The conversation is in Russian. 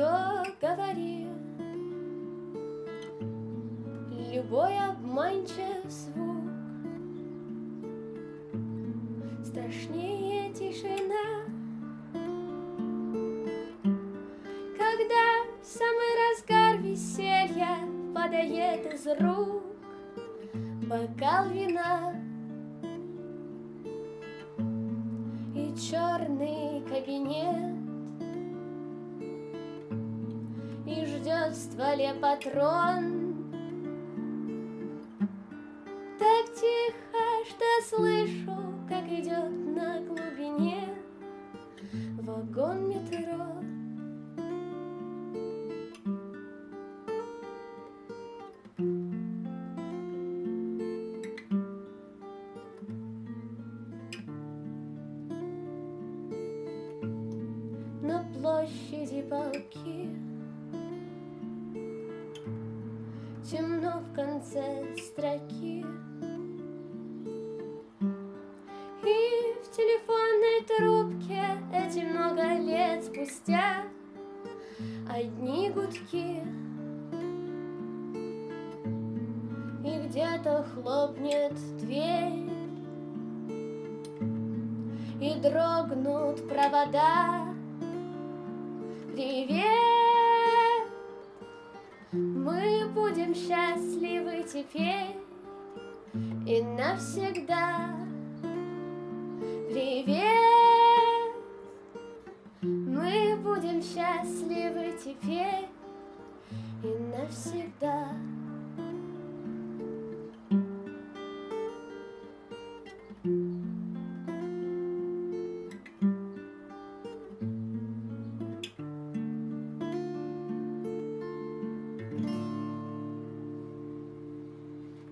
кто говорил, любой обманчив звук страшнее тишина. Когда в самый разгар веселья падает из рук бокал вина, и черный кабинет, и ждет в стволе патрон. Так тихо, что слышу, как идет на глубине вагон метро. На площади полки темно в конце строки, и в телефонной трубке эти много лет спустя одни гудки, и где-то хлопнет дверь, и дрогнут провода. Привет, мы будем счастливы теперь и навсегда. Привет, мы будем счастливы теперь и навсегда.